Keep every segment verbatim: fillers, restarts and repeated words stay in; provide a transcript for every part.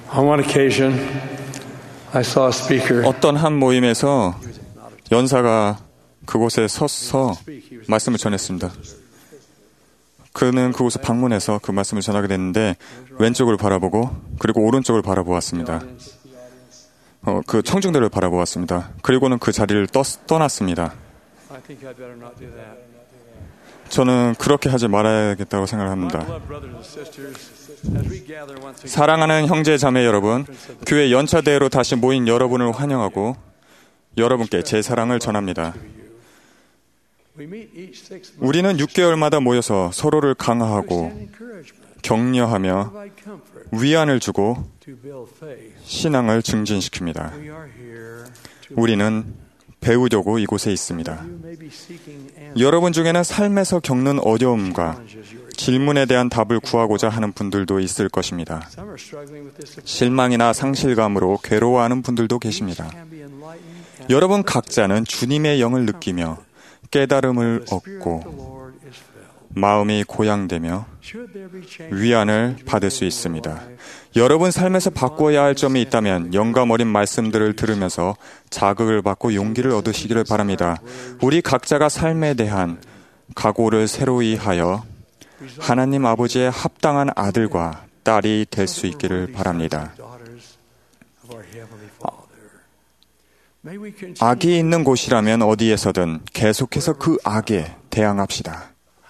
On one occasion, I saw a speaker. 어떤 한 모임에서 연사가 그곳에 서서 말씀을 전했습니다. 그는 그곳을 방문해서 그 말씀을 전하게 됐는데 왼쪽을 바라보고 그리고 오른쪽을 바라보았습니다. 어, 그 청중들을 바라보았습니다. 그리고는 그 자리를 떠, 떠났습니다. 저는 그렇게 하지 말아야겠다고 생각합니다. 사랑하는 형제 자매 여러분, 교회 연차대회로 다시 모인 여러분을 환영하고 여러분께 제 사랑을 전합니다. 우리는 육 개월마다 모여서 서로를 강화하고 격려하며 위안을 주고 신앙을 증진시킵니다. 우리는 배우려고 이곳에 있습니다. 여러분 중에는 삶에서 겪는 어려움과 질문에 대한 답을 구하고자 하는 분들도 있을 것입니다. 실망이나 상실감으로 괴로워하는 분들도 계십니다. 여러분 각자는 주님의 영을 느끼며 깨달음을 얻고 마음이 고양되며 위안을 받을 수 있습니다. 여러분 삶에서 바꿔야 할 점이 있다면 영감 어린 말씀들을 들으면서 자극을 받고 용기를 얻으시기를 바랍니다. 우리 각자가 삶에 대한 각오를 새로이 하여 하나님 아버지의 합당한 아들과 딸이 될 수 있기를 바랍니다. 악이 있는 곳이라면 어디에서든 계속해서 그 악에 대항합시다.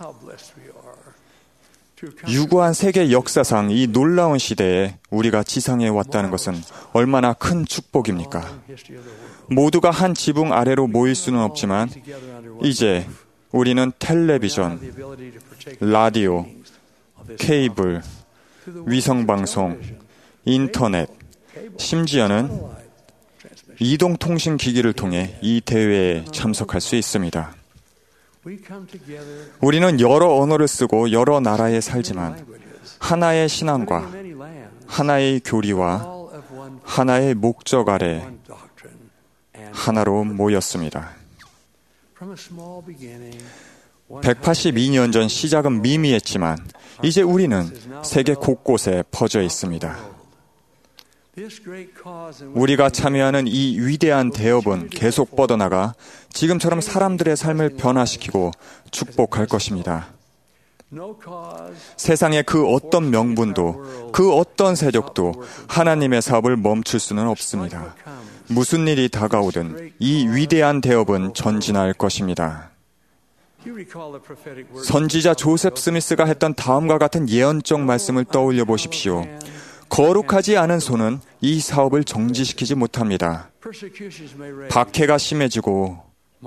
유구한 세계 역사상 이 놀라운 시대에 우리가 지상에 왔다는 것은 얼마나 큰 축복입니까? 모두가 한 지붕 아래로 모일 수는 없지만 이제 우리는 텔레비전, 라디오, 케이블, 위성방송, 인터넷, 심지어는 이동통신기기를 통해 이 대회에 참석할 수 있습니다. 우리는 여러 언어를 쓰고 여러 나라에 살지만 하나의 신앙과 하나의 교리와 하나의 목적 아래 하나로 모였습니다. 백팔십이 년 전 시작은 미미했지만 이제 우리는 세계 곳곳에 퍼져 있습니다. 우리가 참여하는 이 위대한 대업은 계속 뻗어나가 지금처럼 사람들의 삶을 변화시키고 축복할 것입니다. 세상의 그 어떤 명분도 그 어떤 세력도 하나님의 사업을 멈출 수는 없습니다. 무슨 일이 다가오든 이 위대한 대업은 전진할 것입니다. 선지자 조셉 스미스가 했던 다음과 같은 예언적 말씀을 떠올려 보십시오. 거룩하지 않은 손은 이 사업을 정지시키지 못합니다. 박해가 심해지고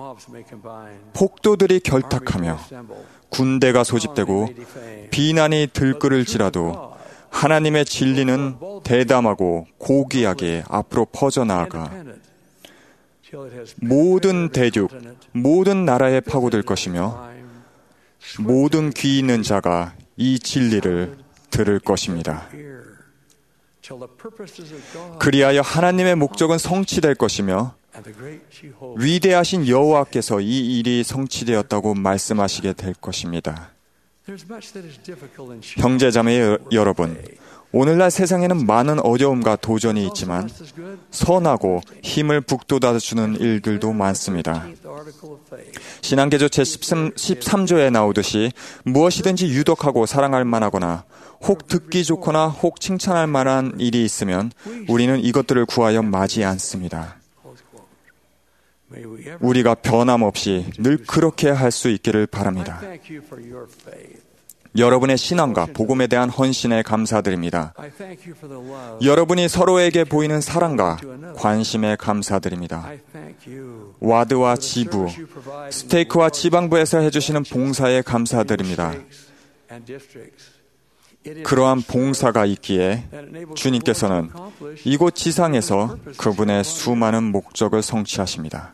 폭도들이 결탁하며 군대가 소집되고 비난이 들끓을지라도 하나님의 진리는 대담하고 고귀하게 앞으로 퍼져나아가 모든 대륙, 모든 나라에 파고들 것이며 모든 귀 있는 자가 이 진리를 들을 것입니다. 그리하여 하나님의 목적은 성취될 것이며 위대하신 여호와께서 이 일이 성취되었다고 말씀하시게 될 것입니다. 형제자매 여러분, 오늘날 세상에는 많은 어려움과 도전이 있지만 선하고 힘을 북돋아주는 일들도 많습니다. 신앙개조 제십삼 조에 나오듯이 무엇이든지 유독하고 사랑할 만하거나 혹 듣기 좋거나 혹 칭찬할 만한 일이 있으면 우리는 이것들을 구하여 마지 않습니다. 우리가 변함없이 늘 그렇게 할 수 있기를 바랍니다. 여러분의 신앙과 복음에 대한 헌신에 감사드립니다. 여러분이 서로에게 보이는 사랑과 관심에 감사드립니다. 와드와 지부, 스테이크와 지방부에서 해주시는 봉사에 감사드립니다. 그러한 봉사가 있기에 주님께서는 이곳 지상에서 그분의 수많은 목적을 성취하십니다.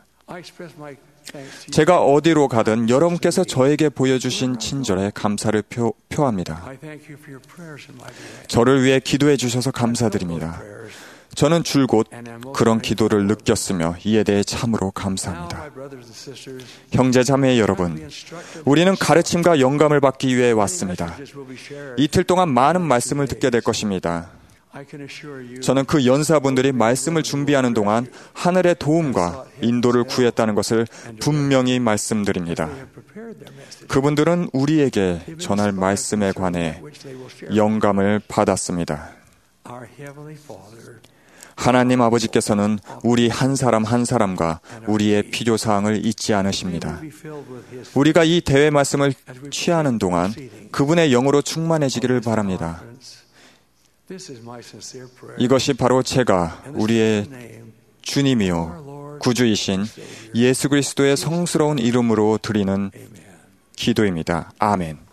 제가 어디로 가든 여러분께서 저에게 보여주신 친절에 감사를 표, 표합니다. 저를 위해 기도해 주셔서 감사드립니다. 저는 줄곧 그런 기도를 느꼈으며 이에 대해 참으로 감사합니다. 형제 자매 여러분, 우리는 가르침과 영감을 받기 위해 왔습니다. 이틀 동안 많은 말씀을 듣게 될 것입니다. 저는 그 연사분들이 말씀을 준비하는 동안 하늘의 도움과 인도를 구했다는 것을 분명히 말씀드립니다. 그분들은 우리에게 전할 말씀에 관해 영감을 받았습니다. 하나님 아버지께서는 우리 한 사람 한 사람과 우리의 필요사항을 잊지 않으십니다. 우리가 이 대회 말씀을 취하는 동안 그분의 영으로 충만해지기를 바랍니다. 이것이 바로 제가 우리의 주님이요 구주이신 예수 그리스도의 성스러운 이름으로 드리는 기도입니다. 아멘.